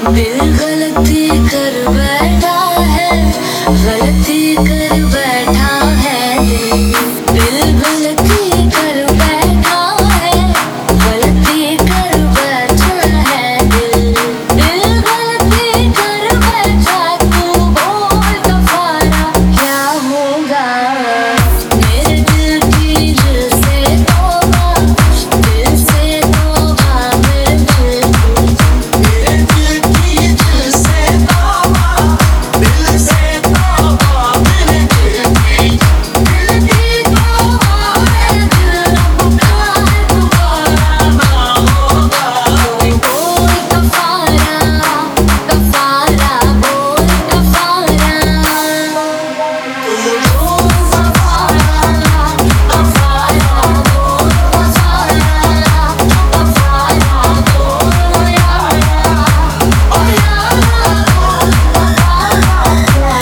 दिल गलती कर बैठा है, गलती कर बैठा है दिल। दिल गलती कर बैठा है, गलती कर बैठा है दिल। दिल गलती कर बैठा, तू बोल कफारा क्या होगा। मेरे दिल की दिल से तौबा, दिल से तौबा मेरे दिल को। मेरे दिल की दिल से तौबा, दिल से तौबा मेरे दिल की। दिल की तौबा मेरे दिल अब का है दोबारा ना होगा। बोल कफारा, कफारा बोल कफारा। तुम बोल कफारा, कफारा बोल कफारा। कफारा बोल यारा, ओ यारा बोल कफारा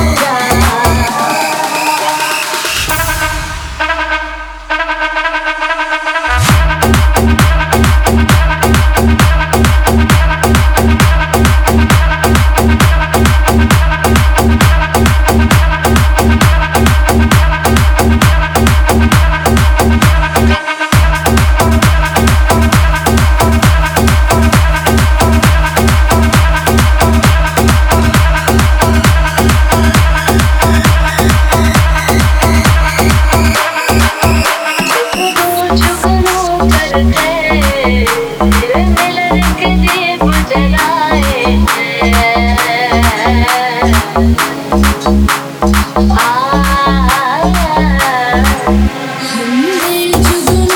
जुगनू करके तेरे मिलन के दीप जलाए हैं। हिंदी जुगनू